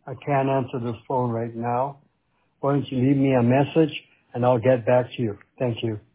I can't answer this phone right now. Why don't you leave me a message and I'll get back to you. Thank you.